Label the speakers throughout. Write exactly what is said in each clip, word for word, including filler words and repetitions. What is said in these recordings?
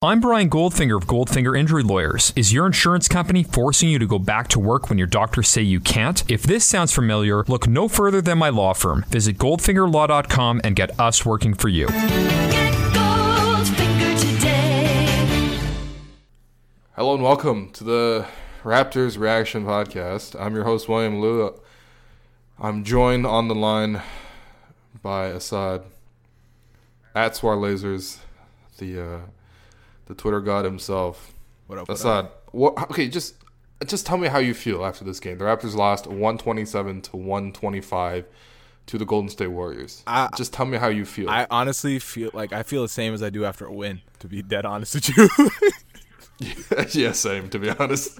Speaker 1: I'm Brian Goldfinger of Goldfinger Injury Lawyers. Is your insurance company forcing you to go back to work when your doctors say you can't? If this sounds familiar, look no further than my law firm. Visit goldfinger law dot com and get us working for you.
Speaker 2: Get Goldfinger today.
Speaker 3: Hello and welcome to the Raptors Reaction Podcast. I'm your host, William Liu. I'm joined on the line by Assad at Swar Lasers, the uh, the Twitter god himself.
Speaker 4: What up, what
Speaker 3: Assad,
Speaker 4: up?
Speaker 3: what, okay, just just tell me how you feel after this game. The Raptors lost one twenty-seven to one twenty-five to the Golden State Warriors.
Speaker 4: I,
Speaker 3: just tell me how you feel.
Speaker 4: I honestly feel like I feel the same as I do after a win, to be dead honest with you.
Speaker 3: Yeah, same, to be honest.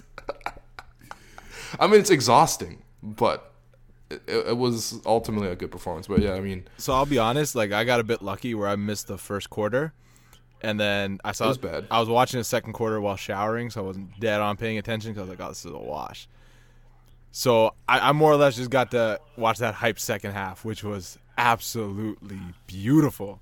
Speaker 3: I mean, it's exhausting, but it, it was ultimately a good performance. But yeah, I mean,
Speaker 4: So I'll be honest, like I got a bit lucky where I missed the first quarter, and then I saw
Speaker 3: It was bad.
Speaker 4: I was watching the second quarter while showering, so I wasn't dead on paying attention because I was like, "Oh, this is a wash." So I, I more or less just got to watch that hype second half, which was absolutely beautiful.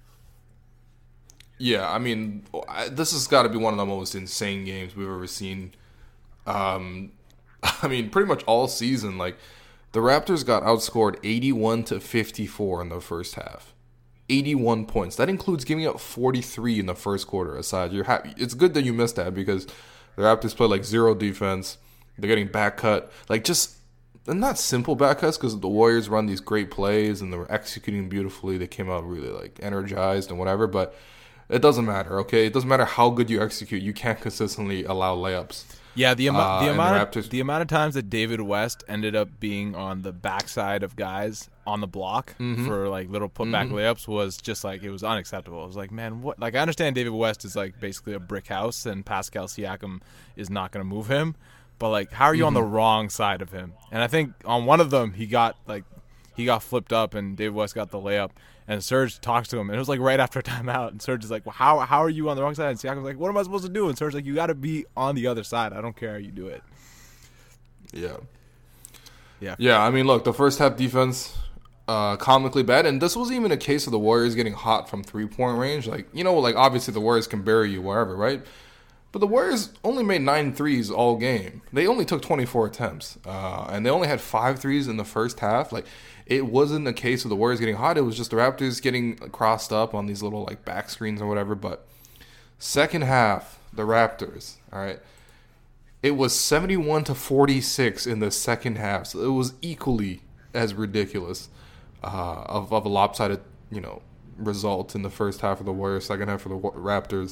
Speaker 3: yeah, I mean, I, this has got to be one of the most insane games we've ever seen. Um, I mean, pretty much all season, like the Raptors got outscored eighty-one to fifty-four in the first half. eighty-one points. That includes giving up forty-three in the first quarter. Aside, you're happy. It's good that you missed that because the Raptors play like zero defense. They're getting back cut, like just and not simple back cuts because the Warriors run these great plays and they were executing beautifully. They came out really like energized and whatever, but it doesn't matter. Okay, it doesn't matter how good you execute. You can't consistently allow layups.
Speaker 4: Yeah, the, amo-
Speaker 3: Uh,
Speaker 4: the
Speaker 3: and the
Speaker 4: amount
Speaker 3: Raptors-
Speaker 4: of, the amount of times that David West ended up being on the backside of guys on the block
Speaker 3: Mm-hmm.
Speaker 4: for like little putback layups was just like it was unacceptable. It was like, man, what? Like I understand David West is like basically a brick house, and Pascal Siakam is not going to move him, but like, how are you on the wrong side of him? And I think on one of them he got like he got flipped up, and David West got the layup. And Serge talks to him, and it was like right after a timeout. And Serge is like, well, how how are you on the wrong side? And Siakam's like, what am I supposed to do? And Serge's like, you got to be on the other side. I don't care how you do it.
Speaker 3: Yeah.
Speaker 4: Yeah.
Speaker 3: Yeah, I mean, look, the first half defense, uh, comically bad. And this wasn't even a case of the Warriors getting hot from three-point range. Like, you know, like, obviously the Warriors can bury you wherever, right? But the Warriors only made nine threes all game. They only took twenty-four attempts. Uh, and they only had five threes in the first half. Like, it wasn't a case of the Warriors getting hot. It was just the Raptors getting crossed up on these little, like, back screens or whatever. But second half, the Raptors, all right, it was seventy-one to forty-six in the second half. So it was equally as ridiculous uh, of, of a lopsided, you know, result in the first half of the Warriors, second half of the Raptors.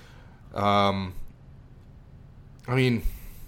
Speaker 3: Um, I mean,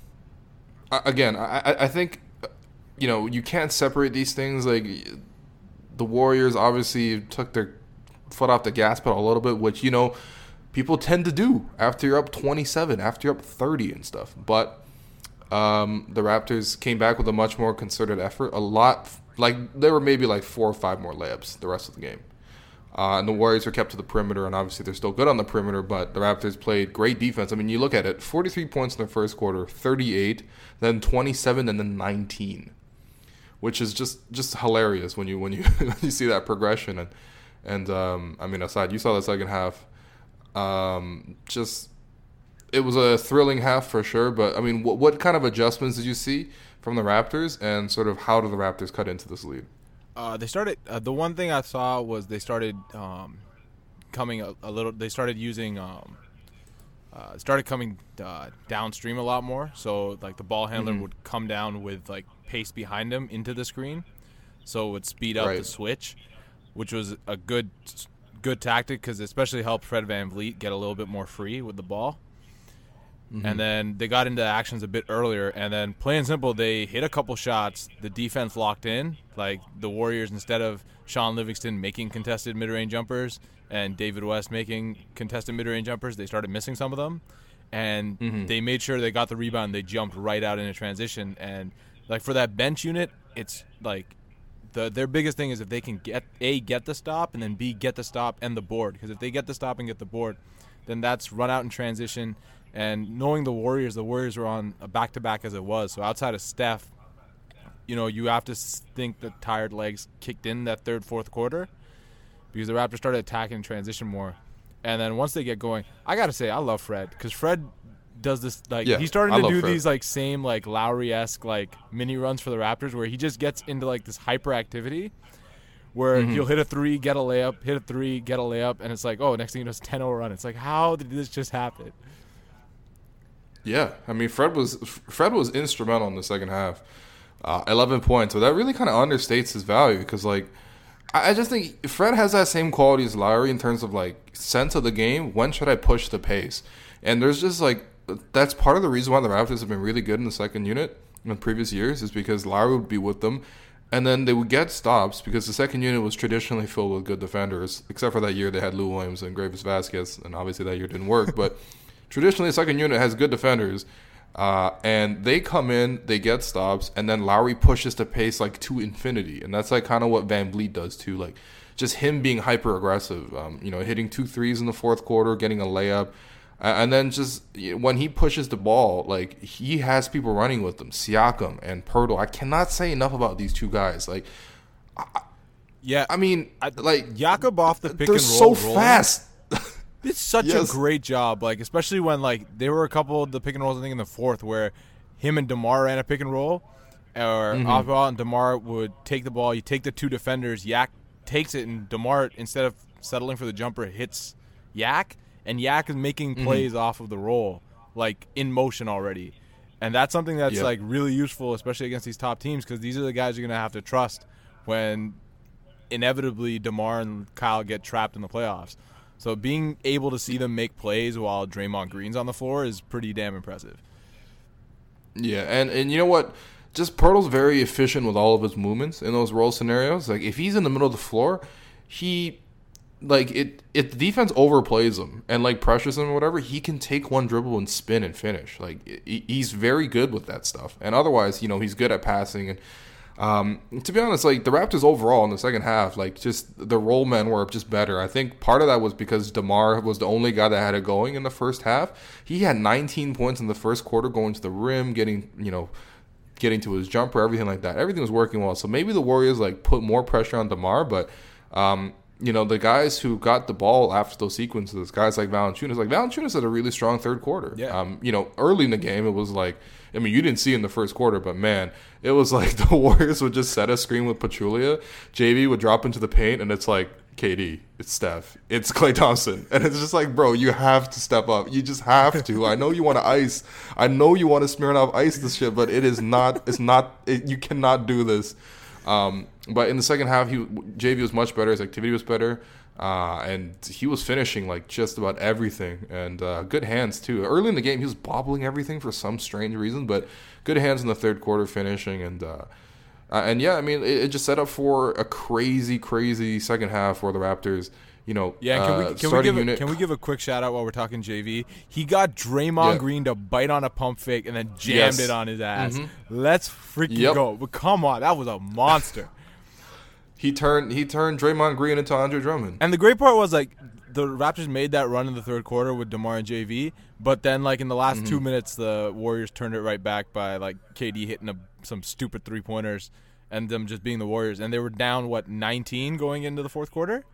Speaker 3: again, I, I think, you know, you can't separate these things. Like, the Warriors obviously took their foot off the gas pedal a little bit, which, you know, people tend to do after you're up twenty-seven, after you're up thirty and stuff. But um, the Raptors came back with a much more concerted effort. A lot, like, there were maybe like four or five more layups the rest of the game. Uh, and the Warriors were kept to the perimeter, and obviously they're still good on the perimeter, but the Raptors played great defense. I mean, you look at it, forty-three points in the first quarter, thirty-eight, then twenty-seven, and then nineteen, which is just, just hilarious when you when you when you see that progression. And, and um, I mean, aside, you saw the second half. Um, just, it was a thrilling half for sure, but, I mean, what, what kind of adjustments did you see from the Raptors, and sort of how do the Raptors cut into this lead?
Speaker 4: Uh, they started. Uh, the one thing I saw was they started um, coming a, a little. They started using. Um, uh, started coming uh, downstream a lot more. So like the ball handler
Speaker 3: Mm-hmm.
Speaker 4: would come down with like pace behind him into the screen, so it would speed up
Speaker 3: Right.
Speaker 4: the switch, which was a good good tactic because especially helped Fred VanVleet get a little bit more free with the ball.
Speaker 3: Mm-hmm.
Speaker 4: And then they got into actions a bit earlier, and then plain and simple, they hit a couple shots. The defense locked in. Like the Warriors, instead of Sean Livingston making contested mid-range jumpers and David West making contested mid-range jumpers, they started missing some of them. And
Speaker 3: Mm-hmm.
Speaker 4: they made sure they got the rebound. They jumped right out into transition. And like for that bench unit, it's like the their biggest thing is if they can get A, get the stop, and then B, get the stop and the board. Because if they get the stop and get the board, then that's run out in transition. And knowing the Warriors, the Warriors were on a back-to-back as it was. So outside of Steph, you know, you have to think the tired legs kicked in that third, fourth quarter because the Raptors started attacking in transition more. And then once they get going, I gotta say I love Fred because Fred does this like
Speaker 3: Yeah,
Speaker 4: he's starting
Speaker 3: I
Speaker 4: to
Speaker 3: love
Speaker 4: do
Speaker 3: Fred.
Speaker 4: these like same like Lowry-esque like mini runs for the Raptors where he just gets into like this hyperactivity where
Speaker 3: Mm-hmm.
Speaker 4: he'll hit a three, get a layup, hit a three, get a layup, and it's like, oh, next thing you know, it's ten oh run. It's like, how did this just happen?
Speaker 3: Yeah, I mean Fred was Fred was instrumental in the second half, uh, eleven points. So that really kind of understates his value because like I, I just think Fred has that same quality as Lowry in terms of like sense of the game. When should I push the pace? And there's just like that's part of the reason why the Raptors have been really good in the second unit in previous years is because Lowry would be with them. And then they would get stops because the second unit was traditionally filled with good defenders, except for that year they had Lou Williams and Gravis Vasquez, and obviously that year didn't work. But traditionally, the second unit has good defenders, uh, and they come in, they get stops, and then Lowry pushes the pace like to infinity, and that's like kind of what Van Vliet does too, like just him being hyper aggressive, um, you know, hitting two threes in the fourth quarter, getting a layup. And then just when he pushes the ball, like he has people running with him, Siakam and Pirtle. I cannot say enough about these two guys. Like, I,
Speaker 4: Yeah,
Speaker 3: I mean,
Speaker 4: I,
Speaker 3: like
Speaker 4: Jakob off the pick
Speaker 3: they're
Speaker 4: and
Speaker 3: so
Speaker 4: roll. rolling,
Speaker 3: fast.
Speaker 4: It's such
Speaker 3: Yes.
Speaker 4: a great job, like especially when like there were a couple of the pick and rolls I think in the fourth where him and DeMar ran a pick and roll, or
Speaker 3: Mm-hmm.
Speaker 4: off ball and DeMar would take the ball. You take the two defenders, Yak takes it, and DeMar instead of settling for the jumper hits Yak. And Yak is making
Speaker 3: Mm-hmm.
Speaker 4: plays off of the roll, like in motion already. And that's something that's
Speaker 3: Yep.
Speaker 4: like really useful, especially against these top teams, because these are the guys you're going to have to trust when inevitably DeMar and Kyle get trapped in the playoffs. So being able to see them make plays while Draymond Green's on the floor is pretty damn impressive.
Speaker 3: Yeah, and, and you know what? Just Pirtle's very efficient with all of his movements in those roll scenarios. Like if he's in the middle of the floor, he like it if the defense overplays him and like pressures him or whatever, he can take one dribble and spin and finish. Like he, he's very good with that stuff. And otherwise, you know, he's good at passing. And um, to be honest, like the Raptors overall in the second half, like just the roll men were just better. I think part of that was because DeMar was the only guy that had it going in the first half. He had nineteen points in the first quarter, going to the rim, getting you know. getting to his jumper, everything like that. Everything was working well. So maybe the Warriors like put more pressure on DeMar, but um, you know, the guys who got the ball after those sequences, guys like Valanciunas, like Valanciunas had a really strong third quarter.
Speaker 4: Yeah.
Speaker 3: Um, you know, early in the game, it was like, I mean, you didn't see in the first quarter, but man, it was like the Warriors would just set a screen with Pachulia, J V would drop into the paint, and it's like, K D, it's Steph, it's Klay Thompson. And it's just like, bro, you have to step up. You just have to. I know you want to ice. I know you want to smear enough ice this shit, but it is not, it's not, it, you cannot do this. Um, but in the second half, he J V was much better. His activity was better. Uh, and he was finishing like just about everything. And uh, good hands, too. Early in the game, he was bobbling everything for some strange reason, but good hands in the third quarter finishing. And, uh, Uh, and yeah, I mean, it, it just set up for a crazy, crazy second half for the Raptors. You know,
Speaker 4: Yeah, can
Speaker 3: uh,
Speaker 4: we can we
Speaker 3: starting
Speaker 4: give a,
Speaker 3: unit.
Speaker 4: can we give a quick shout out while we're talking J V? He got Draymond
Speaker 3: Yeah.
Speaker 4: Green to bite on a pump fake and then jammed
Speaker 3: Yes.
Speaker 4: it on his ass.
Speaker 3: Mhm.
Speaker 4: Let's freaking
Speaker 3: Yep.
Speaker 4: go! But come on, that was a monster.
Speaker 3: He turned he turned Draymond Green into Andre Drummond.
Speaker 4: And the great part was like the Raptors made that run in the third quarter with DeMar and J V, but then like in the last
Speaker 3: Mm-hmm.
Speaker 4: two minutes, the Warriors turned it right back by like K D hitting a, some stupid three pointers and them just being the Warriors, and they were down what nineteen going into the fourth quarter.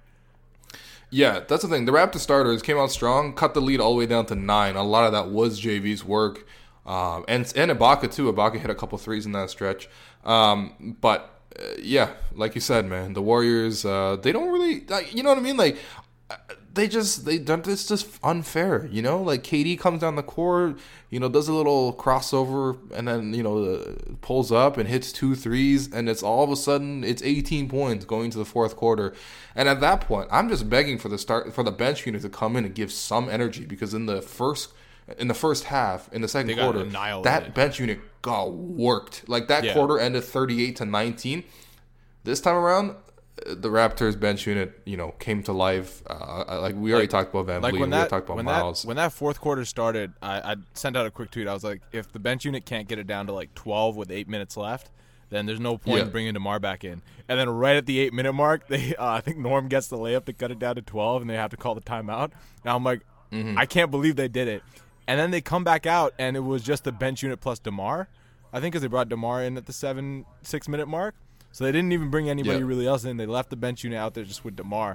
Speaker 3: Yeah, that's the thing. The Raptors starters came out strong, cut the lead all the way down to nine. A lot of that was J V's work, um, and and Ibaka too. Ibaka hit a couple threes in that stretch. Um, but uh, yeah, like you said, man, the Warriors uh, they don't really, like, you know what I mean? Like uh, they just they don't. It's just unfair, you know. Like K D comes down the court, you know, does a little crossover, and then you know uh, pulls up and hits two threes, and it's all of a sudden it's eighteen points going to the fourth quarter. And at that point, I'm just begging for the start for the bench unit to come in and give some energy, because in the first in the first half, in the second
Speaker 4: They got
Speaker 3: quarter,
Speaker 4: annihilated.
Speaker 3: that bench unit got worked. Like that
Speaker 4: Yeah.
Speaker 3: quarter ended thirty-eight to nineteen. This time around, uh, the Raptors bench unit, you know, came to life. Uh, like we already
Speaker 4: Like-
Speaker 3: talked about Van
Speaker 4: Like
Speaker 3: Vliet,
Speaker 4: when
Speaker 3: we
Speaker 4: that
Speaker 3: already talked about
Speaker 4: when
Speaker 3: Miles.
Speaker 4: that when that fourth quarter started, I, I sent out a quick tweet. I was like, if the bench unit can't get it down to like twelve with eight minutes left, then there's no point
Speaker 3: Yeah.
Speaker 4: in bringing DeMar back in. And then right at the eight minute mark, they uh, I think Norm gets the layup to cut it down to twelve, and they have to call the timeout. And I'm like,
Speaker 3: Mm-hmm.
Speaker 4: I can't believe they did it. And then they come back out, and it was just the bench unit plus DeMar. I think because they brought DeMar in at the seven six minute mark. So they didn't even bring anybody
Speaker 3: Yeah.
Speaker 4: really else in. They left the bench unit out there just with DeMar.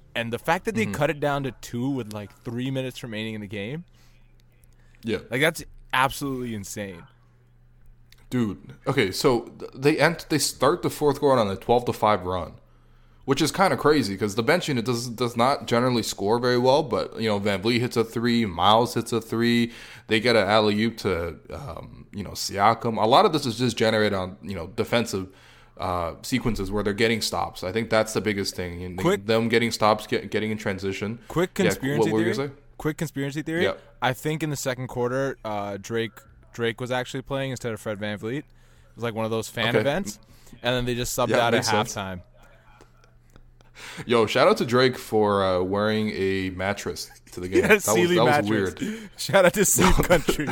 Speaker 4: And the fact that they
Speaker 3: Mm-hmm.
Speaker 4: cut it down to two with like three minutes remaining in the game,
Speaker 3: Yeah.
Speaker 4: like that's absolutely insane.
Speaker 3: Dude, okay, so th- they ent- they start the fourth quarter on a twelve to five run, which is kind of crazy because the bench unit does does not generally score very well. But you know, Van Vliet hits a three, Miles hits a three. They get an alley oop to um, you know Siakam. A lot of this is just generated on you know defensive uh, sequences where they're getting stops. I think that's the biggest thing. And they-
Speaker 4: Quick-
Speaker 3: them getting stops, get, getting in transition.
Speaker 4: Quick
Speaker 3: Yeah,
Speaker 4: conspiracy
Speaker 3: what were you
Speaker 4: theory.
Speaker 3: gonna say?
Speaker 4: Quick conspiracy theory.
Speaker 3: Yeah.
Speaker 4: I think in the second quarter, uh, Drake Drake was actually playing instead of Fred VanVleet. It was like one of those fan
Speaker 3: Okay.
Speaker 4: events, and then they just subbed
Speaker 3: Yeah,
Speaker 4: out at
Speaker 3: makes sense.
Speaker 4: halftime.
Speaker 3: Yo, shout out to Drake for uh, wearing a mattress to the game.
Speaker 4: Yeah,
Speaker 3: that was,
Speaker 4: Sealy
Speaker 3: that was
Speaker 4: mattress.
Speaker 3: weird.
Speaker 4: Shout out to Sleep Country.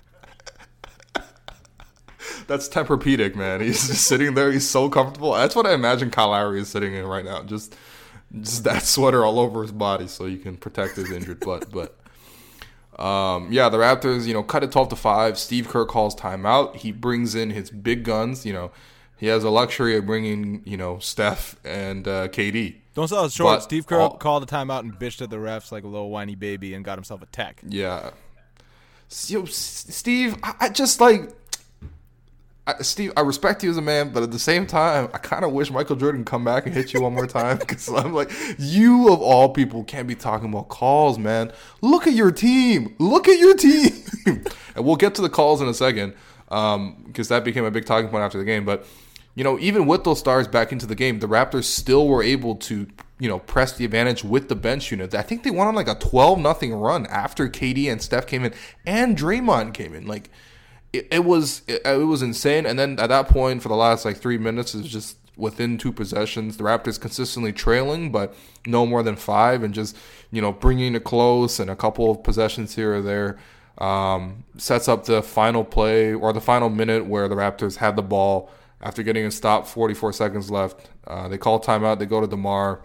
Speaker 3: That's Tempur-Pedic, man. He's just sitting there. He's so comfortable. That's what I imagine Kyle Lowry is sitting in right now. Just, just that sweater all over his body so you can protect his injured butt. But, um, yeah, the Raptors, you know, cut it twelve to five. Steve Kerr calls timeout. He brings in his big guns. You know, he has the luxury of bringing, you know, Steph and uh, K D.
Speaker 4: Don't sell it short.
Speaker 3: But
Speaker 4: Steve Kerr
Speaker 3: all-
Speaker 4: called a timeout and bitched at the refs like a little whiny baby and got himself a tech.
Speaker 3: Yeah. Yo, S- Steve, I, I just like I, Steve. I respect you as a man, but at the same time, I kind of wish Michael Jordan could come back and hit you one more time because I'm like, you of all people can't be talking about calls, man. Look at your team. Look at your team. And we'll get to the calls in a second um, because that became a big talking point after the game. But you know, even with those stars back into the game, the Raptors still were able to, you know, press the advantage with the bench unit. I think they went on like a twelve nothing run after K D and Steph came in and Draymond came in. Like, it, it was it, it was insane. And then at that point, for the last like three minutes, it was just within two possessions. The Raptors consistently trailing, but no more than five, and just, you know, bringing it close and a couple of possessions here or there. Um, sets up the final play or the final minute where the Raptors had the ball. After getting a stop, forty-four seconds left, uh, they call timeout. They go to DeMar.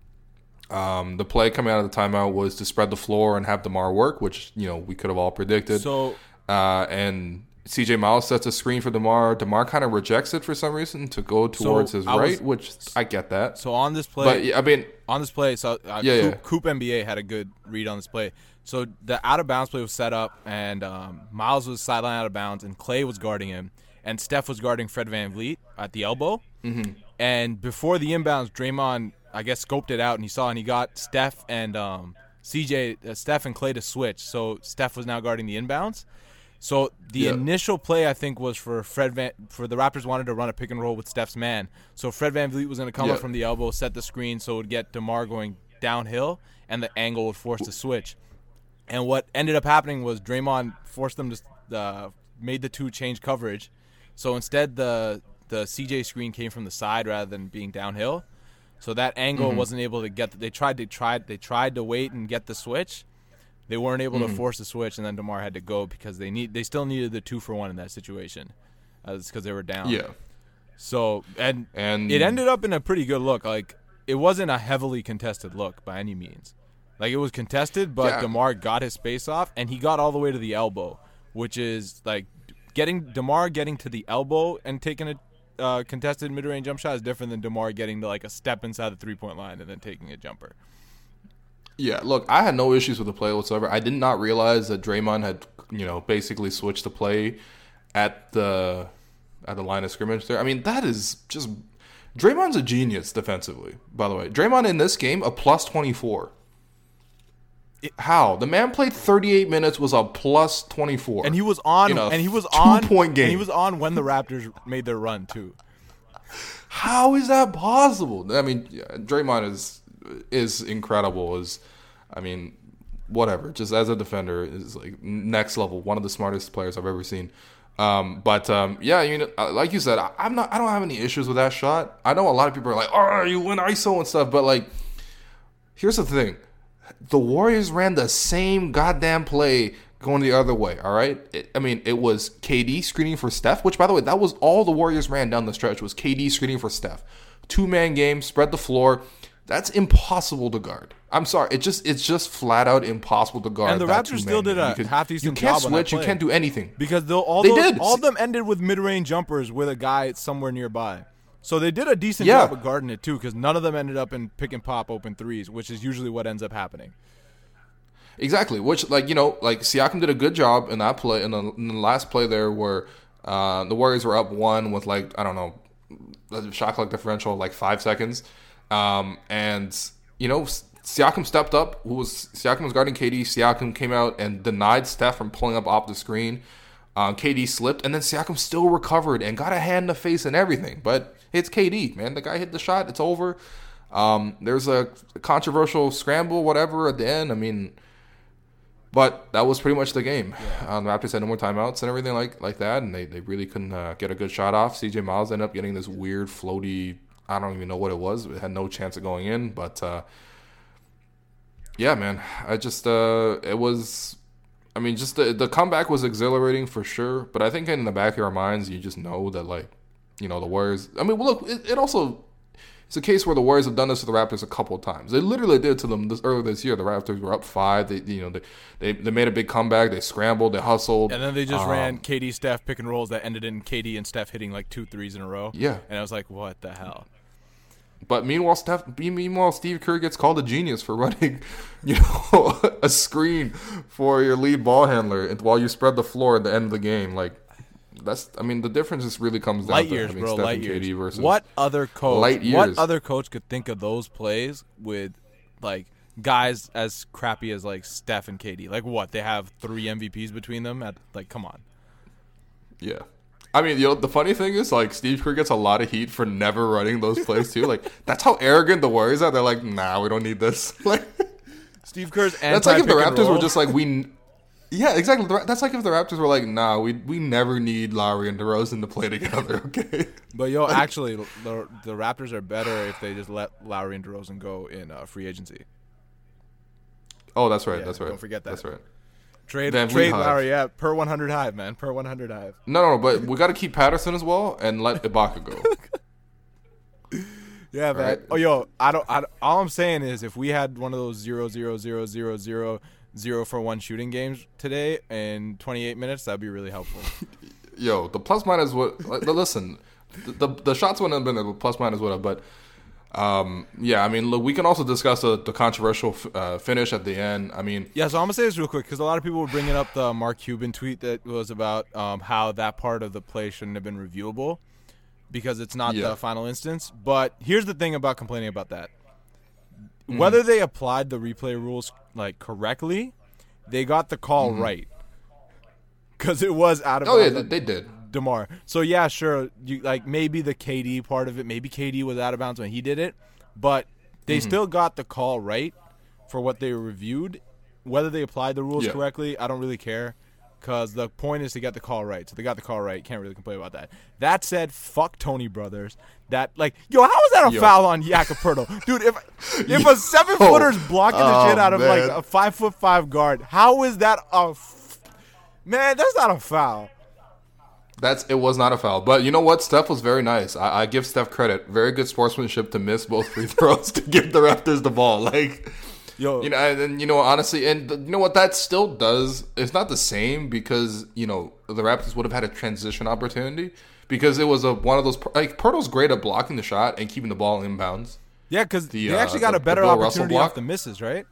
Speaker 3: Um, the play coming out of the timeout was to spread the floor and have DeMar work, which you know we could have all predicted.
Speaker 4: So
Speaker 3: uh, and C J Miles sets a screen for DeMar. DeMar kind of rejects it for some reason to go towards his
Speaker 4: I was-
Speaker 3: right, which I get that.
Speaker 4: so on this play,
Speaker 3: But yeah, I mean,
Speaker 4: on this play, so uh,
Speaker 3: Yeah,
Speaker 4: Coop,
Speaker 3: yeah.
Speaker 4: Coop N B A had a good read on this play. So the out of bounds play was set up, and um, Miles was sideline out of bounds, and Clay was guarding him, and Steph was guarding Fred VanVleet at the elbow. Mm-hmm. And before the inbounds, Draymond, I guess, scoped it out, and he saw, and he got Steph and um, C J, uh, Steph and Clay to switch. So Steph was now guarding the inbounds. So the
Speaker 3: Yeah.
Speaker 4: initial play, I think, was for Fred Van, for the Raptors wanted to run a pick and roll with Steph's man. So Fred VanVleet was going to come
Speaker 3: Yeah.
Speaker 4: up from the elbow, set the screen, so it would get DeMar going downhill, and the angle would force the switch. And what ended up happening was Draymond forced them to uh, made the two change coverage. So instead, the the C J screen came from the side rather than being downhill. So that angle
Speaker 3: Mm-hmm.
Speaker 4: wasn't able to get. The, they tried to tried they tried to wait and get the switch. They weren't able
Speaker 3: Mm-hmm.
Speaker 4: to force the switch, and then DeMar had to go because they need they still needed the two for one in that situation, because they were down.
Speaker 3: yeah,
Speaker 4: So and
Speaker 3: and
Speaker 4: it ended up in a pretty good look. Like, it wasn't a heavily contested look by any means. Like, it was contested, but
Speaker 3: Yeah.
Speaker 4: DeMar got his space off, and he got all the way to the elbow, which is like getting DeMar getting to the elbow and taking a uh, contested mid-range jump shot is different than DeMar getting to like a step inside the three-point line and then taking a jumper.
Speaker 3: Yeah, look, I had no issues with the play whatsoever. I did not realize that Draymond had, you know, basically switched the play at the at the line of scrimmage there. I mean, that is just Draymond's a genius defensively, by the way. Draymond in this game, a plus twenty-four. How? The man played thirty-eight minutes, was a plus twenty-four.
Speaker 4: And he was on
Speaker 3: in a
Speaker 4: and he was on
Speaker 3: two-point game.
Speaker 4: And he was on when the Raptors made their run too.
Speaker 3: How is that possible? I mean, yeah, Draymond is is incredible. Is I mean, whatever. Just as a defender, is like next level. One of the smartest players I've ever seen. Um, but um, yeah, I mean, like you said, I, I'm not. I don't have any issues with that shot. I know a lot of people are like, "Oh, you win I S O and stuff," but like, here's the thing: the Warriors ran the same goddamn play going the other way. All right. It, I mean, it was K D screening for Steph, which, by the way, that was all the Warriors ran down the stretch was K D screening for Steph. Two man game, spread the floor. That's impossible to guard. I'm sorry. It just it's just flat out impossible to guard.
Speaker 4: And the
Speaker 3: that
Speaker 4: Raptors still
Speaker 3: two-man
Speaker 4: did a
Speaker 3: game because
Speaker 4: half decent
Speaker 3: You can't
Speaker 4: job on that
Speaker 3: switch. You
Speaker 4: play.
Speaker 3: can't do anything.
Speaker 4: Because they'll, all
Speaker 3: They
Speaker 4: those,
Speaker 3: did.
Speaker 4: all of them ended with mid-range jumpers with a guy somewhere nearby. So they did a decent
Speaker 3: Yeah.
Speaker 4: job of guarding it too, because none of them ended up in pick and pop open threes, which is usually what ends up happening.
Speaker 3: Exactly. Which, like, you know, like Siakam did a good job in that play, in the, in the last play there where uh, the Warriors were up one with, like, I don't know, a shot clock differential of like five seconds. Um, and, you know, Siakam stepped up. Who was Siakam was guarding K D. Siakam came out and denied Steph from pulling up off the screen. Uh, K D slipped, and then Siakam still recovered and got a hand in the face and everything. But it's K D, man. The guy hit the shot. It's over. Um, there's a controversial scramble, whatever, at the end. I mean, but that was pretty much the game. Yeah. Um, the Raptors had no more timeouts and everything like like that, and they, they really couldn't uh, get a good shot off. C J Miles ended up getting this weird floaty, I don't even know what it was. It had no chance of going in. But, uh, yeah, man, I just, uh, it was, I mean, just the, the comeback was exhilarating for sure. But I think in the back of our minds, you just know that, like, you know, the Warriors, I mean, well, look, it, it also, it's a case where the Warriors have done this to the Raptors a couple of times. They literally did it to them this, earlier this year. The Raptors were up five. They, you know, they, they they made a big comeback. They scrambled. They hustled.
Speaker 4: And then they just
Speaker 3: um,
Speaker 4: ran K D Steph pick and rolls that ended in K D and Steph hitting like two threes in a row.
Speaker 3: Yeah.
Speaker 4: And I was like, what the hell?
Speaker 3: But meanwhile, Steph, meanwhile, Steve Kerr gets called a genius for running, you know, a screen for your lead ball handler while you spread the floor at the end of the game. Like, that's, I mean, the difference just really comes down
Speaker 4: Light
Speaker 3: to
Speaker 4: years,
Speaker 3: having
Speaker 4: bro.
Speaker 3: Steph
Speaker 4: Light
Speaker 3: and K D
Speaker 4: years.
Speaker 3: versus
Speaker 4: What other coach?
Speaker 3: light
Speaker 4: What
Speaker 3: years.
Speaker 4: other coach could think of those plays with like guys as crappy as like Steph and K D? Like what? They have three M V Ps between them. At like, come on.
Speaker 3: Yeah. I mean, you know, the funny thing is, like, Steve Kerr gets a lot of heat for never running those plays, too. Like, that's how arrogant the Warriors are. They're like, nah, we don't need this. Like,
Speaker 4: Steve Kerr's anti
Speaker 3: that's like if the
Speaker 4: pick and
Speaker 3: Raptors
Speaker 4: roll.
Speaker 3: were just like, we... Yeah, exactly. The Ra- That's like if the Raptors were like, nah, we we never need Lowry and DeRozan to play together, okay?
Speaker 4: But yo, actually, the the Raptors are better if they just let Lowry and DeRozan go in uh, free agency.
Speaker 3: Oh, that's right.
Speaker 4: Yeah,
Speaker 3: that's right.
Speaker 4: don't forget that.
Speaker 3: That's right.
Speaker 4: Trade
Speaker 3: Van
Speaker 4: trade
Speaker 3: Vliet.
Speaker 4: Lowry, yeah, per one hundred hive, man, per one hundred hive.
Speaker 3: No, no, no, but we got to keep Patterson as well and let Ibaka go.
Speaker 4: Yeah, man.
Speaker 3: Right.
Speaker 4: Oh, yo, I don't, I don't. All I'm saying is, if we had one of those zero zero zero zero zero zero for one shooting games today in twenty-eight minutes, that'd be really helpful.
Speaker 3: Yo, the plus minus would like, listen. The, the the shots wouldn't have been the plus minus would have, but um, yeah, I mean, look, we can also discuss the, the controversial uh, finish at the end. I mean,
Speaker 4: Yeah, so I'm gonna say this real quick because a lot of people were bringing up the Mark Cuban tweet that was about um, how that part of the play shouldn't have been reviewable because it's not
Speaker 3: Yeah.
Speaker 4: the final instance. But here's the thing about complaining about that: whether they applied the replay rules like correctly, they got the call right because it was out of
Speaker 3: oh yeah,
Speaker 4: bounds.
Speaker 3: they, they did.
Speaker 4: DeMar. So yeah, sure, you like maybe the K D part of it, maybe K D was out of bounds when he did it, but they
Speaker 3: Mm-hmm.
Speaker 4: still got the call right for what they reviewed. Whether they applied the rules
Speaker 3: Yeah.
Speaker 4: correctly, I don't really care, because the point is to get the call right. So they got the call right. Can't really complain about that. That said, fuck Tony Brothers. That like, yo, how is that a
Speaker 3: Yo.
Speaker 4: foul on Jakob dude? If if a seven footer's blocking the
Speaker 3: Oh,
Speaker 4: shit out of
Speaker 3: man.
Speaker 4: like a five foot five guard, how is that a f- man? That's not a foul.
Speaker 3: That's it was not a foul, but you know what? Steph was very nice. I, I give Steph credit. Very good sportsmanship to miss both free throws to give the Raptors the ball. Like,
Speaker 4: Yo,
Speaker 3: you know, and, and you know, honestly, and you know what that still does. It's not the same because you know the Raptors would have had a transition opportunity because it was a one of those like Pirtle's great at blocking the shot and keeping the ball inbounds.
Speaker 4: yeah, because
Speaker 3: the,
Speaker 4: they
Speaker 3: uh,
Speaker 4: actually got
Speaker 3: the-
Speaker 4: a better
Speaker 3: the Bill Russell
Speaker 4: opportunity
Speaker 3: block.
Speaker 4: off the misses, right?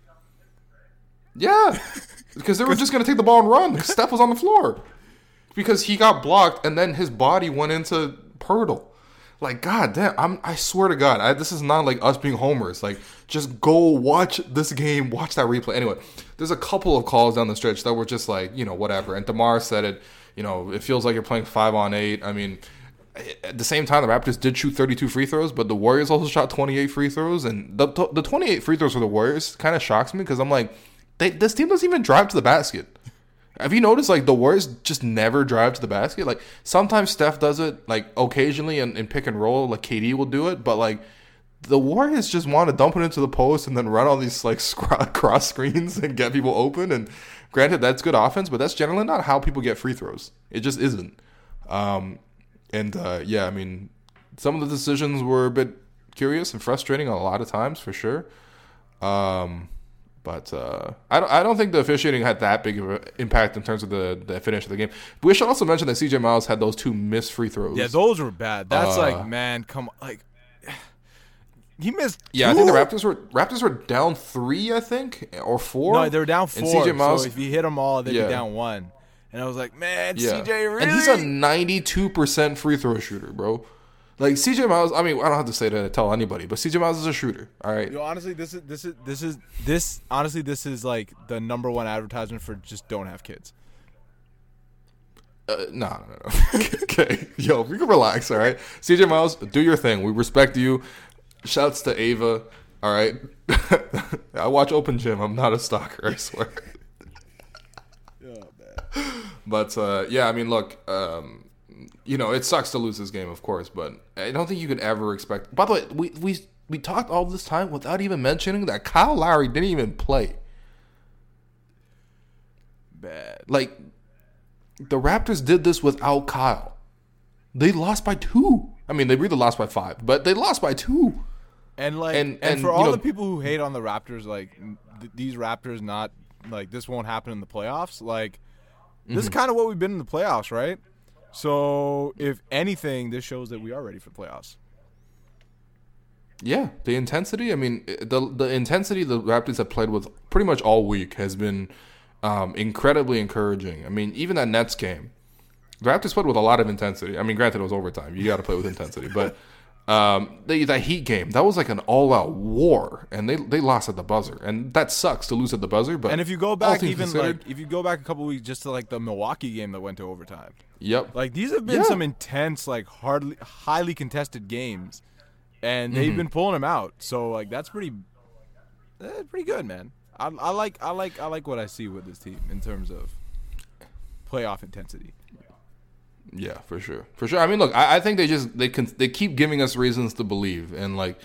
Speaker 3: Yeah, because they were just going to take the ball and run. Steph was on the floor because he got blocked, and then his body went into Pirtle. Like, God damn, I'm, I swear to God, I, this is not like us being homers. Like, just go watch this game, watch that replay. Anyway, there's a couple of calls down the stretch that were just like, you know, whatever. And DeMar said it, you know, it feels like you're playing five on eight. I mean, at the same time, the Raptors did shoot thirty-two free throws, but the Warriors also shot twenty-eight free throws. And the, the twenty-eight free throws for the Warriors kind of shocks me because I'm like, they, this team doesn't even drive to the basket. Have you noticed, like, the Warriors just never drive to the basket? Like, sometimes Steph does it, like, occasionally in, in pick and roll. Like, K D will do it. But, like, the Warriors just want to dump it into the post and then run all these, like, scr- cross screens and get people open. And granted, that's good offense, but that's generally not how people get free throws. It just isn't. Um, and, uh, yeah, I mean, some of the decisions were a bit curious and frustrating a lot of times, for sure. Um But uh, I don't. I don't think the officiating had that big of an impact in terms of the, the finish of the game. But we should also mention that C J Miles had those two missed free throws.
Speaker 4: Yeah, those were bad. That's
Speaker 3: Uh,
Speaker 4: like, man, come on, like he missed.
Speaker 3: Yeah, I
Speaker 4: two?
Speaker 3: think the Raptors were Raptors were down three, I think, or four.
Speaker 4: No, they were down
Speaker 3: And
Speaker 4: four.
Speaker 3: C J Miles,
Speaker 4: So if you hit them all, they'd
Speaker 3: Yeah.
Speaker 4: be down one. And I was like, man,
Speaker 3: yeah,
Speaker 4: C J really.
Speaker 3: and he's a ninety-two percent free throw shooter, bro. Like C J Miles, I mean, I don't have to say that to tell anybody, but C J Miles is a shooter. All right,
Speaker 4: Yo, honestly, this is this is this is this honestly this is like the number one advertisement for just don't have kids.
Speaker 3: Uh, no, no, no. Okay, yo, we can relax, all right? C J Miles, do your thing. We respect you. Shouts to Ava, all right? I watch Open Gym. I'm not a stalker, I swear.
Speaker 4: Oh, man.
Speaker 3: But, uh, yeah, I mean, look, um, you know, it sucks to lose this game, of course, but I don't think you could ever expect. By the way, we, we, we talked all this time without even mentioning that Kyle Lowry didn't even play.
Speaker 4: Bad.
Speaker 3: Like, the Raptors did this without Kyle. They lost by two. I mean, they really lost by five, but they lost by two.
Speaker 4: And like,
Speaker 3: And-
Speaker 4: and,
Speaker 3: and,
Speaker 4: for
Speaker 3: you
Speaker 4: all
Speaker 3: know-
Speaker 4: the people who hate on the Raptors, like th- these Raptors, not like this won't happen in the playoffs. Like, this is
Speaker 3: Mm-hmm.
Speaker 4: kind of what we've been in the playoffs, right? So, if anything, this shows that we are ready for playoffs.
Speaker 3: Yeah, the intensity. I mean, the the intensity the Raptors have played with pretty much all week has been um, incredibly encouraging. I mean, even that Nets game, the Raptors played with a lot of intensity. I mean, granted, it was overtime. You got to play with intensity, but um, they, that Heat game, that was like an all-out war, and they they lost at the buzzer, and that sucks to lose at the buzzer. But
Speaker 4: And if you go
Speaker 3: all
Speaker 4: back,
Speaker 3: things
Speaker 4: even
Speaker 3: considered,
Speaker 4: like if you go back a couple weeks, just to like the Milwaukee game that went to overtime.
Speaker 3: yep,
Speaker 4: Like these have been
Speaker 3: Yeah.
Speaker 4: some intense, like hardly highly contested games, and they've
Speaker 3: Mm-hmm.
Speaker 4: been pulling them out. So like that's pretty, eh, pretty good, man. I, I like I like I like what I see with this team in terms of playoff intensity.
Speaker 3: Yeah, for sure, for sure. I mean, look, I, I think they just they can they keep giving us reasons to believe, and like,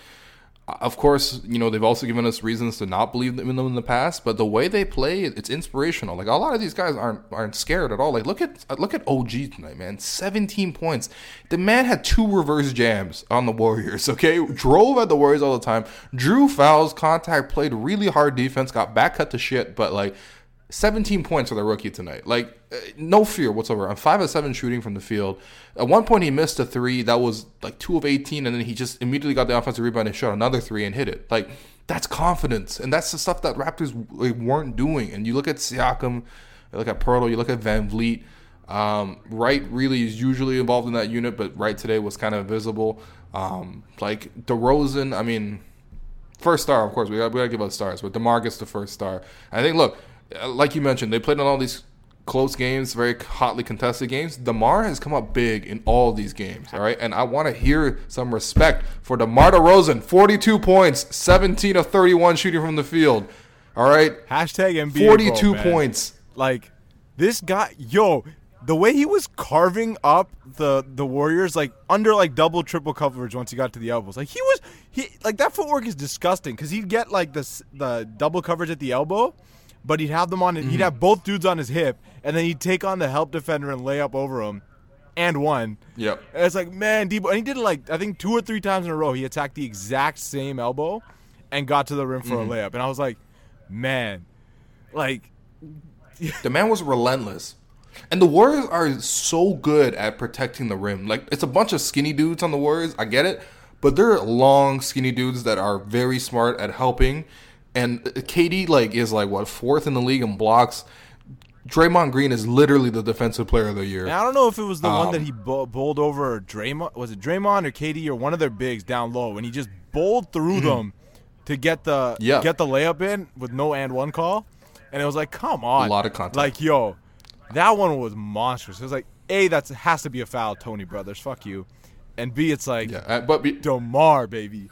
Speaker 3: of course, you know, they've also given us reasons to not believe in them in the past. But the way they play, it's inspirational. Like a lot of these guys aren't aren't scared at all. Like look at look at O G tonight, man. seventeen points. The man had two reverse jams on the Warriors. Okay, drove at the Warriors all the time. Drew fouls, contact, played really hard defense, got back cut to shit, but like. seventeen points for the rookie tonight. Like, uh, no fear whatsoever. On five of seven shooting from the field. At one point, he missed a three. That was like two of eighteen, and then he just immediately got the offensive rebound and shot another three and hit it. Like, that's confidence. And that's the stuff that Raptors like, weren't doing. And you look at Siakam, you look at Pirtle, you look at Van Vliet. Um, Wright really is usually involved in that unit, but Wright today was kind of visible. Um, like, DeRozan, I mean, first star, of course. We got, we got to give out stars, but DeMar gets the first star. I think, look, like you mentioned, they played in all these close games, very hotly contested games. DeMar has come up big in all these games, all right? And I want to hear some respect for DeMar DeRozan. forty-two points, seventeen of thirty-one shooting from the field, all right?
Speaker 4: Hashtag M B A,
Speaker 3: forty-two
Speaker 4: bro, man.
Speaker 3: points.
Speaker 4: Like this guy, yo, the way he was carving up the the Warriors, like under like double triple coverage once he got to the elbows. Like he was, he like that footwork is disgusting because he'd get like the s- the double coverage at the elbow. But he'd have them on.
Speaker 3: Mm-hmm.
Speaker 4: He'd have both dudes on his hip, and then he'd take on the help defender and lay up over him, and one.
Speaker 3: Yep.
Speaker 4: And it's like, man, Debo, and he did it like I think two or three times in a row. He attacked the exact same elbow, and got to the rim for
Speaker 3: Mm-hmm.
Speaker 4: a layup. And I was like, man, like,
Speaker 3: The man was relentless. And the Warriors are so good at protecting the rim. Like, it's a bunch of skinny dudes on the Warriors. I get it. But they're long, skinny dudes that are very smart at helping. And K D, like, is, like, what, fourth in the league in blocks. Draymond Green is literally the defensive player of the year.
Speaker 4: and I don't know if it was the one
Speaker 3: Um,
Speaker 4: that he bo- bowled over Draymond. Was it Draymond or K D or one of their bigs down low, and he just bowled through them to get the
Speaker 3: Mm-hmm. Yeah.
Speaker 4: get the layup in with no and one call. And it was like, come on,
Speaker 3: A lot of contact.
Speaker 4: Like, yo, that one was monstrous. It was like, A, that has to be a foul, Tony Brothers. Fuck you. And B, it's like,
Speaker 3: Yeah, uh, but be,
Speaker 4: DeMar, baby.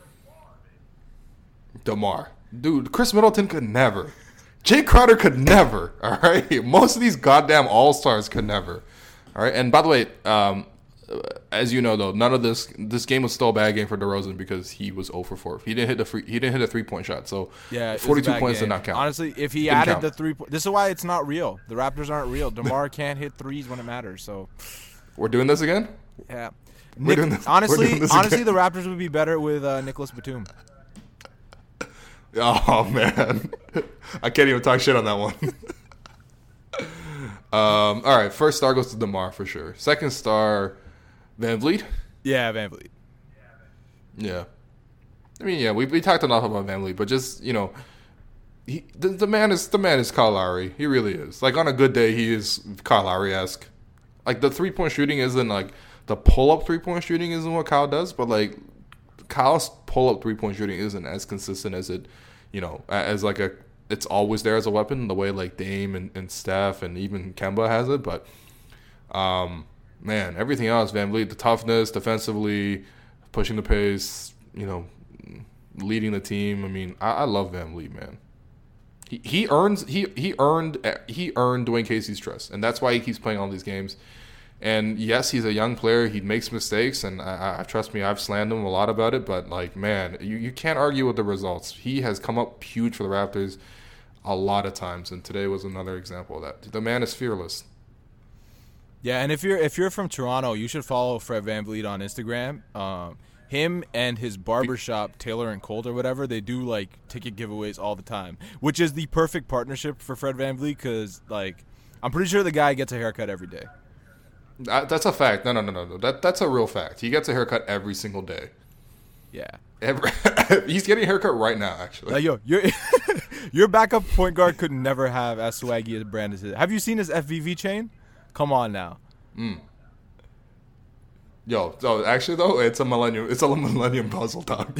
Speaker 3: DeMar. Dude, Chris Middleton could never. Jay Crowder could never, all right? Most of these goddamn all-stars could never. All right? And by the way, um, as you know, though, none of this this game was still a bad game for DeRozan because he was zero for four. He didn't hit the free, he didn't hit a three-point shot. So
Speaker 4: Yeah, it was a
Speaker 3: forty-two
Speaker 4: bad
Speaker 3: points
Speaker 4: game.
Speaker 3: did not count.
Speaker 4: Honestly, if he
Speaker 3: Didn't
Speaker 4: added
Speaker 3: count.
Speaker 4: the three, po- this is why it's not real. The Raptors aren't real. DeMar can't hit threes when it matters. So
Speaker 3: We're doing this again?
Speaker 4: yeah,
Speaker 3: We're
Speaker 4: Nick,
Speaker 3: doing this- we're
Speaker 4: honestly,
Speaker 3: doing this
Speaker 4: honestly,
Speaker 3: again.
Speaker 4: the Raptors would be better with uh, Nicholas Batum.
Speaker 3: Oh man, I can't even talk shit on that one. um, all right, first star goes to DeMar for sure. Second star, Van Vliet.
Speaker 4: Yeah, Van Vliet.
Speaker 3: Yeah, I mean, yeah, we we talked enough about Van Vliet, but just you know, he the, the man is the man is Kyle Lowry. He really is. Like on a good day, he is Kyle Lowry-esque. Like the three point shooting isn't like the pull up three point shooting isn't what Kyle does, but like Kyle's pull up three point shooting isn't as consistent as it. You know, as like a, it's always there as a weapon, the way like Dame and, and Steph and even Kemba has it. But, um, man, everything else, Van Vliet, the toughness, defensively, pushing the pace, you know, leading the team. I mean, I, I love Van Vliet, man. He he earns he he earned he earned Dwayne Casey's trust, and that's why he keeps playing all these games. And yes, he's a young player. He makes mistakes, and I, I trust me, I've slammed him a lot about it. But like, man, you, you can't argue with the results. He has come up huge for the Raptors a lot of times, and today was another example of that. The man is fearless.
Speaker 4: Yeah, and if you're if you're from Toronto, you should follow Fred VanVleet on Instagram. Um, him and his barbershop, Taylor and Colt or whatever, they do like ticket giveaways all the time, which is the perfect partnership for Fred VanVleet because like I'm pretty sure the guy gets a haircut every day.
Speaker 3: That, that's a fact. No, no, no, no, no. That that's a real fact. He gets a haircut every single day.
Speaker 4: Yeah.
Speaker 3: Every, he's getting a haircut right now, actually.
Speaker 4: Like, yo, your your backup point guard could never have as swaggy a brand as his. Have you seen his F V V chain? Come on now.
Speaker 3: Mm. Yo, so actually though, it's a millennium. It's a millennium puzzle, dog.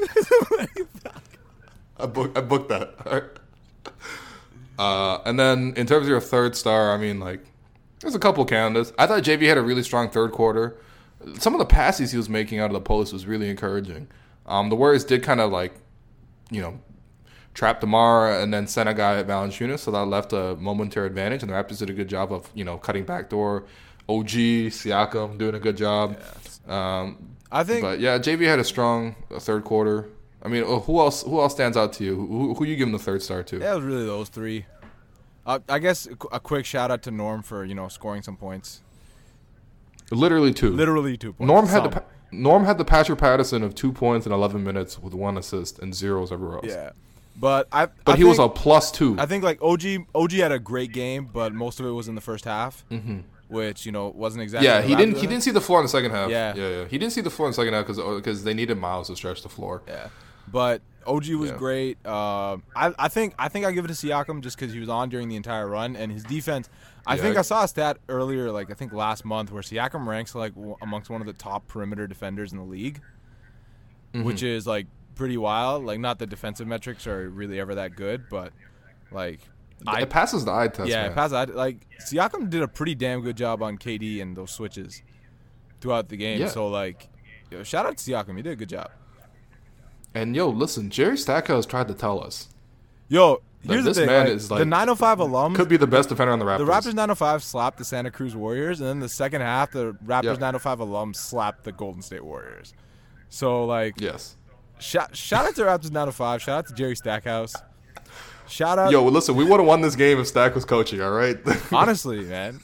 Speaker 3: I booked. I booked that. All right. Uh, and then in terms of your third star, I mean, like. There's a couple candidates. I thought J V had a really strong third quarter. Some of the passes he was making out of the post was really encouraging. Um, the Warriors did kind of like, you know, trap DeMar and then sent a guy at Valanciunas, so that left a momentary advantage. And the Raptors did a good job of, you know, cutting backdoor. O G, Siakam doing a good job. Yeah. Um,
Speaker 4: I think,
Speaker 3: but yeah, J V had a strong third quarter. I mean, who else? Who else stands out to you? Who, who you giving the third star to?
Speaker 4: Yeah, it was really those three. Uh, I guess a quick shout out to Norm for you know scoring some points.
Speaker 3: Literally two.
Speaker 4: Literally two points.
Speaker 3: Norm had some. the Norm had the Patrick Patterson of two points in eleven minutes with one assist and zeros everywhere else.
Speaker 4: Yeah, but I.
Speaker 3: But
Speaker 4: I
Speaker 3: he
Speaker 4: think,
Speaker 3: was a plus two.
Speaker 4: I think like O G O G had a great game, but most of it was in the first half,
Speaker 3: mm-hmm.
Speaker 4: which you know wasn't exactly.
Speaker 3: Yeah, he didn't. He didn't see the floor in the second half.
Speaker 4: Yeah,
Speaker 3: yeah, yeah. He didn't see the floor in the second half because because they needed Miles to stretch the floor.
Speaker 4: Yeah, but. O G was
Speaker 3: yeah.
Speaker 4: great. Uh, I, I think I think I give it to Siakam just because he was on during the entire run and his defense. I
Speaker 3: yeah.
Speaker 4: think I saw a stat earlier, like I think last month, where Siakam ranks like w- amongst one of the top perimeter defenders in the league, mm-hmm. which is like pretty wild. Like not the defensive metrics are really ever that good, but like
Speaker 3: it passes the eye test.
Speaker 4: Yeah,
Speaker 3: man.
Speaker 4: it passes. The eye, like Siakam did a pretty damn good job on K D and those switches throughout the game.
Speaker 3: Yeah.
Speaker 4: So like, yo, shout out to Siakam. He did a good job.
Speaker 3: And yo, listen, Jerry Stackhouse tried to tell us.
Speaker 4: Yo, here's
Speaker 3: this
Speaker 4: the thing.
Speaker 3: man
Speaker 4: like,
Speaker 3: is like
Speaker 4: the nine oh five alums
Speaker 3: could be the best defender on the Raptors.
Speaker 4: The Raptors nine oh five slapped the Santa Cruz Warriors, and then the second half, the Raptors
Speaker 3: yep.
Speaker 4: nine oh five alums slapped the Golden State Warriors. So like,
Speaker 3: yes,
Speaker 4: shout shout out to Raptors nine oh five. Shout out to Jerry Stackhouse. Shout out.
Speaker 3: Yo, listen, we would have won this game if Stack was coaching. All right.
Speaker 4: Honestly, man.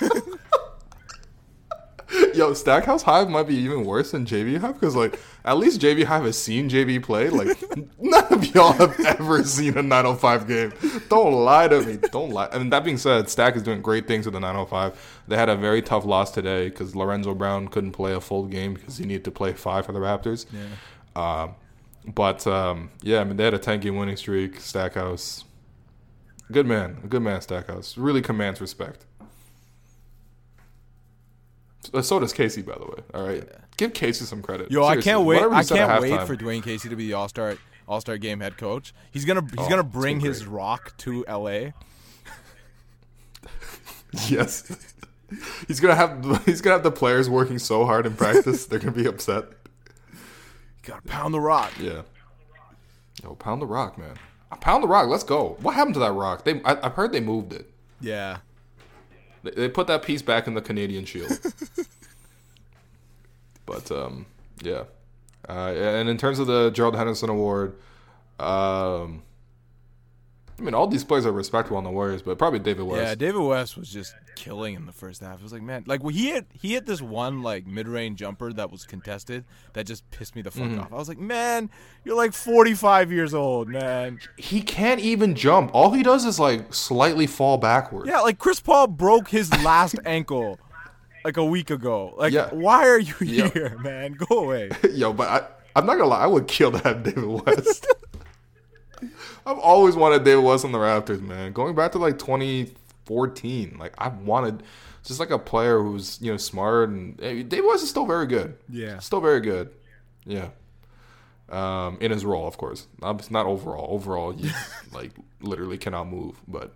Speaker 3: Yo, Stackhouse Hive might be even worse than J V Hive because, like, at least J V Hive has seen J V play. Like, none of y'all have ever seen a nine oh five game. Don't lie to me. Don't lie. I mean, that being said, Stack is doing great things with the nine oh five. They had a very tough loss today because Lorenzo Brown couldn't play a full game because he needed to play five for the Raptors.
Speaker 4: Yeah.
Speaker 3: Uh, but, um, yeah, I mean, they had a ten-game winning streak. Stackhouse, good man. A good man, Stackhouse. Really commands respect. So does Casey, by the way. All right, yeah. Give Casey some credit.
Speaker 4: Yo,
Speaker 3: Seriously,
Speaker 4: I can't wait. I can't wait
Speaker 3: halftime.
Speaker 4: for Dwayne Casey to be the All Star All Star Game head coach. He's gonna he's
Speaker 3: oh,
Speaker 4: gonna bring his rock to L A.
Speaker 3: Yes, he's gonna have he's gonna have the players working so hard in practice they're gonna be upset.
Speaker 4: You gotta pound the rock.
Speaker 3: Yeah. Yo, pound the rock, man. Pound the rock. Let's go. What happened to that rock? They I, I've heard they moved it.
Speaker 4: Yeah.
Speaker 3: They put that piece back in the Canadian Shield. But, um, yeah. Uh, and in terms of the Gerald Henderson Award, um, I mean, all these players are respectable on the Warriors, but probably David West.
Speaker 4: Yeah, David West was just killing in the first half. It was like, man, like well, he hit he hit this one like mid-range jumper that was contested that just pissed me the fuck
Speaker 3: Mm-hmm.
Speaker 4: off. I was like, man, you're like forty-five years old, man.
Speaker 3: He can't even jump. All he does is like slightly fall backwards.
Speaker 4: Yeah, like Chris Paul broke his last ankle like a week ago. Like,
Speaker 3: Yeah.
Speaker 4: why are you
Speaker 3: Yeah.
Speaker 4: here, man? Go away.
Speaker 3: Yo, but I, I'm not gonna lie, I would kill to have David West. I've always wanted David West on the Raptors, man. Going back to like twenty fourteen, like I wanted just like a player who's you know smart and hey, David West is still very good.
Speaker 4: Yeah.
Speaker 3: still very good. Yeah. Um, in his role, of course. Not, not overall. Overall, he like literally cannot move. But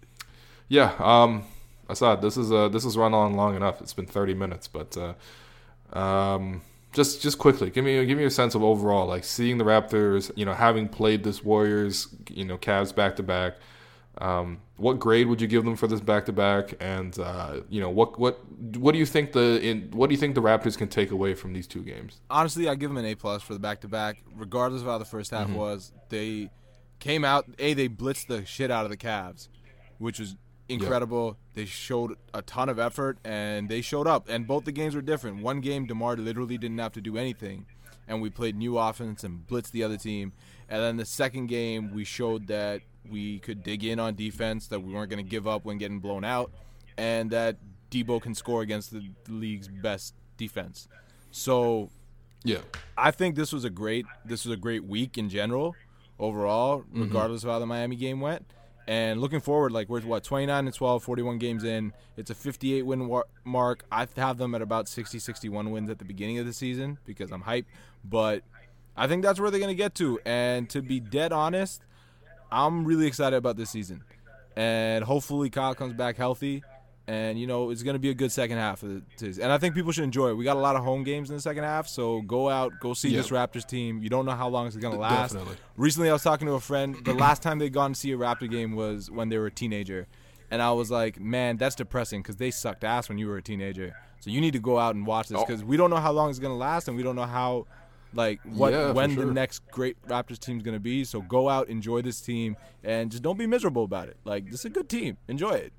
Speaker 3: yeah, um, Assad, this is uh this has run on long enough. It's been thirty minutes, but uh, um. Just, just quickly, give me, give me a sense of overall, like seeing the Raptors, you know, having played this Warriors, you know, Cavs back to back. Um, what grade would you give them for this back to back? And uh, you know, what, what, what do you think the, in, what do you think the Raptors can take away from these two games?
Speaker 4: Honestly, I give them an A plus for the back to back, regardless of how the first half was. They came out. A, they blitzed the shit out of the Cavs, which was incredible. They showed a ton of effort, and they showed up. And both the games were different. One game, DeMar literally didn't have to do anything, and we played new offense and blitzed the other team. And then the second game, we showed that we could dig in on defense, that we weren't going to give up when getting blown out, and that Debo can score against the league's best defense. So
Speaker 3: Yeah,
Speaker 4: I think this was a great this was a great week in general, overall, regardless of how the Miami game went. And looking forward, like we're what twenty-nine and twelve, forty-one games in. It's a fifty-eight win war- mark. I have them at about sixty, sixty-one wins at the beginning of the season because I'm hyped. But I think that's where they're gonna get to. And to be dead honest, I'm really excited about this season. And hopefully Kyle comes back healthy. And, you know, it's going to be a good second half. Of the, and I think people should enjoy it. We got a lot of home games in the second half, so go out, go see
Speaker 3: Yeah.
Speaker 4: this Raptors team. You don't know how long it's going to last.
Speaker 3: Definitely.
Speaker 4: Recently, I was talking to a friend. The last time they'd gone to see a Raptor game was when they were a teenager. And I was like, man, that's depressing because they sucked ass when you were a teenager. So you need to go out and watch this
Speaker 3: Oh.
Speaker 4: because we don't know how long it's going to last, and we don't know how, like, what
Speaker 3: Yeah, for
Speaker 4: when
Speaker 3: sure.
Speaker 4: the next great Raptors team is going to be. So go out, enjoy this team, and just don't be miserable about it. Like, this is a good team. Enjoy it.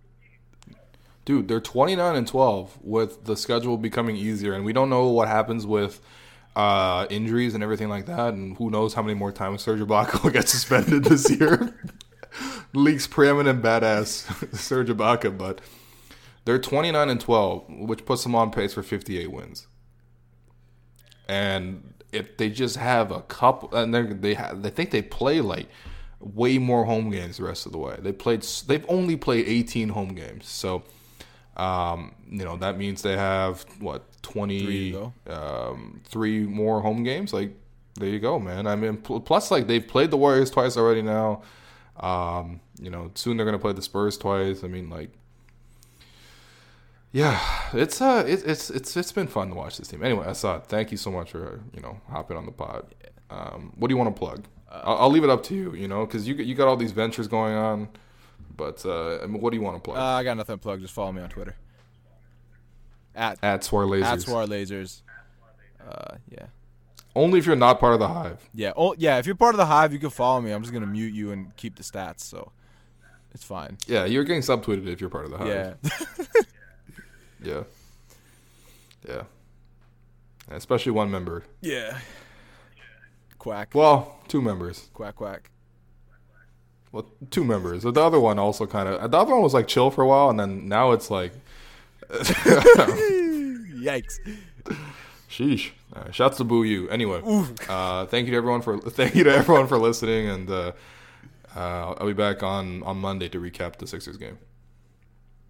Speaker 3: dude, they're twenty-nine and twelve with the schedule becoming easier, and we don't know what happens with uh, injuries and everything like that, and who knows how many more times Serge Ibaka will get suspended this year. League's preeminent badass Serge Ibaka, but they're twenty-nine and twelve, which puts them on pace for fifty-eight wins. And if they just have a couple, and they they have, they think they play like way more home games the rest of the way. They played, they've only played eighteen home games, so um, you know that means they have what
Speaker 4: Three
Speaker 3: twenty,
Speaker 4: to
Speaker 3: um, three more home games. Like there you go, man. I mean, pl- plus like they've played the Warriors twice already now. Um, you know, soon they're gonna play the Spurs twice. I mean, like, yeah, it's uh, it, it's it's it's been fun to watch this team. Anyway, Assad, thank you so much for you know hopping on the pod. Um, what do you want to plug? I'll, I'll leave it up to you, you know, because you you got all these ventures going on. But uh, I mean, what do you want to plug?
Speaker 4: Uh, I got nothing to plug. Just follow me on Twitter. At
Speaker 3: At Swar Lasers.
Speaker 4: at Swar Lasers. Uh, yeah.
Speaker 3: Only if you're not part of the Hive.
Speaker 4: Yeah. Oh, yeah. If you're part of the Hive, you can follow me. I'm just gonna mute you and keep the stats, so it's fine.
Speaker 3: Yeah, you're getting subtweeted if you're part of the Hive.
Speaker 4: Yeah.
Speaker 3: Yeah. Yeah. Especially one member.
Speaker 4: yeah. Quack.
Speaker 3: Well, two members.
Speaker 4: Quack quack.
Speaker 3: Well, two members. The other one also kind of. The other one was like chill for a while, and then now it's like.
Speaker 4: Yikes.
Speaker 3: Sheesh. Uh, shouts to Boo You. Anyway, uh, thank you to everyone for thank you to everyone for listening, and uh, uh, I'll be back on on Monday to recap the Sixers game.